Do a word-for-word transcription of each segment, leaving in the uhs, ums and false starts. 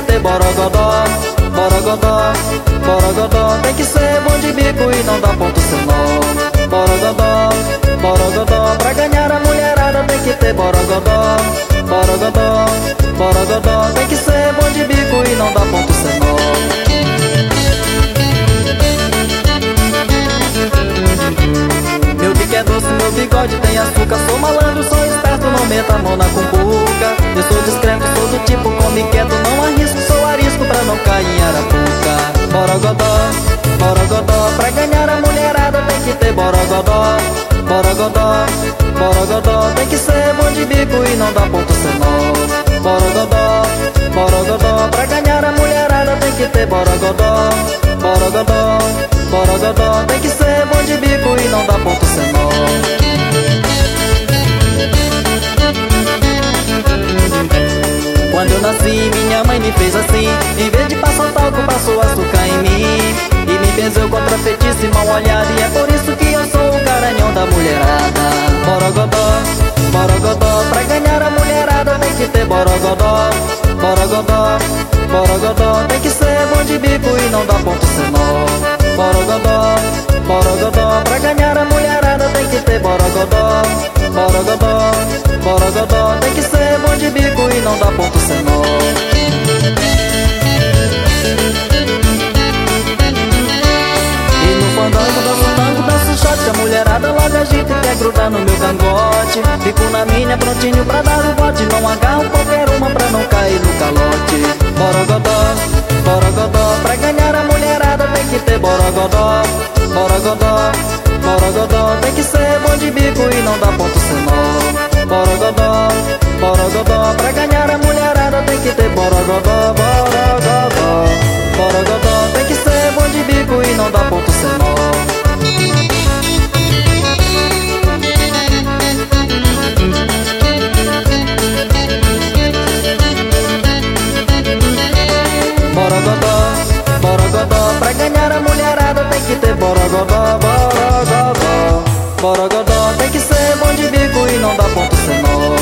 ter borogodó, borogodó, borogodó. Tem que ser bom de bico e não dá ponto sem nó. Borogodó, borogodó. Pra ganhar a mulherada tem que ter borogodó, borogodó, borogodó. Tem que ser bom de bico e não dá ponto sem nó. Meu bico é doce, meu bigode tem açúcar. Sou malandro, sou esperto, não meta a mão na cumbuca. Eu sou discreto, sou do tipo come quieto, não arrisco, sou arisco pra não cair em arapuca. Borogodó, borogodó. Pra ganhar a mulherada tem que ter borogodó, borogodó, borogodó. Tem que ser bom de bico e não dá ponto sem nó. Borogodó, borogodó. Pra ganhar a mulherada tem que ter borogodó, borogodó, borogodó. Tem que ser bom de bico e não dá ponto sem nó. Quando eu nasci, minha mãe me fez assim. Em vez de passar talco, passou açúcar em mim. E me benzeu contra feitiço e mal olhado. E é por isso que eu sou o garanhão da mulherada. Borogodó, borogodó. Pra ganhar a mulherada tem que ter borogodó, borogodó, borogodó. Tem que ser bom de bico e não dá ponto sem nó. Borogodó, borogodó. Pra ganhar a mulherada tem que ter borogodó, borogodó, borogodó. Tem que ser bom de bico e não dá ponto sem nó. E no fandango, danço tango, danço shot. A mulherada logo agita e quer grudar no meu cangote. Fico na minha prontinho pra dar o bote. Não agarro qualquer uma pra não cair no calote. Borogodó, borogodó. Pra ganhar a mulherada tem que ter borogodó, borogodó, borogodó. Tem que ser bom de bico e não dá ponto sem nó. Borogodó, borogodó. Pra ganhar a mulherada tem que ter borogodó, borogodó, borogodó. Tem que ser bom de bico e não dá ponto sem nó. Borogodó, borogodó. Pra ganhar a mulherada tem que ter borogodó, borogodó, borogodó. Tem que ser bom de bico e não dá ponto sem nó.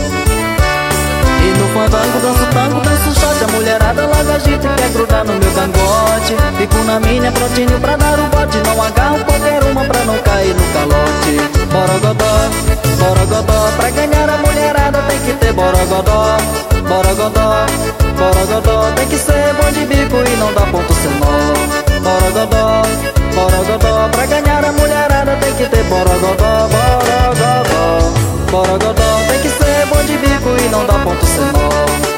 E no fandango, danço tango, danço shot. A mulherada logo agita e quer grudar no meu cangote. Fico na minha prontinho pra dar o bote. Não agarro qualquer uma pra não cair no calote. Borogodó, borogodó. Pra ganhar a mulherada tem que ter borogodó, borogodó, borogodó. Tem que ser bom de bico e não dá ponto sem nó. Borogodó, borogodó. Pra ganhar a mulherada tem que ter borogodó, borogodó, borogodó. Tem que ser bom de bico e não dá ponto sem nó.